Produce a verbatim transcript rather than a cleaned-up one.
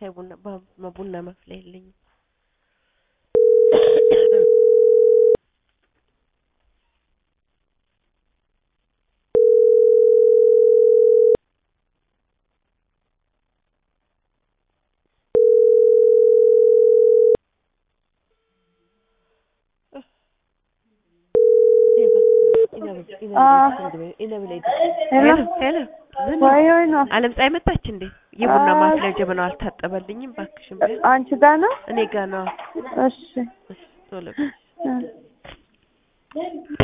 ሻይ ቡና በቡና መፍለይልኝ ሄሎ ወይ ወይ ነው ዓለም ፀሐይ መጣች እንዴ የቡና ማፍለያ ጀበናው አልታጠበልኝም ባክሽም ቢያ አንቺ ጋር ነው እኔ ጋር ነው እሺ ቶሎ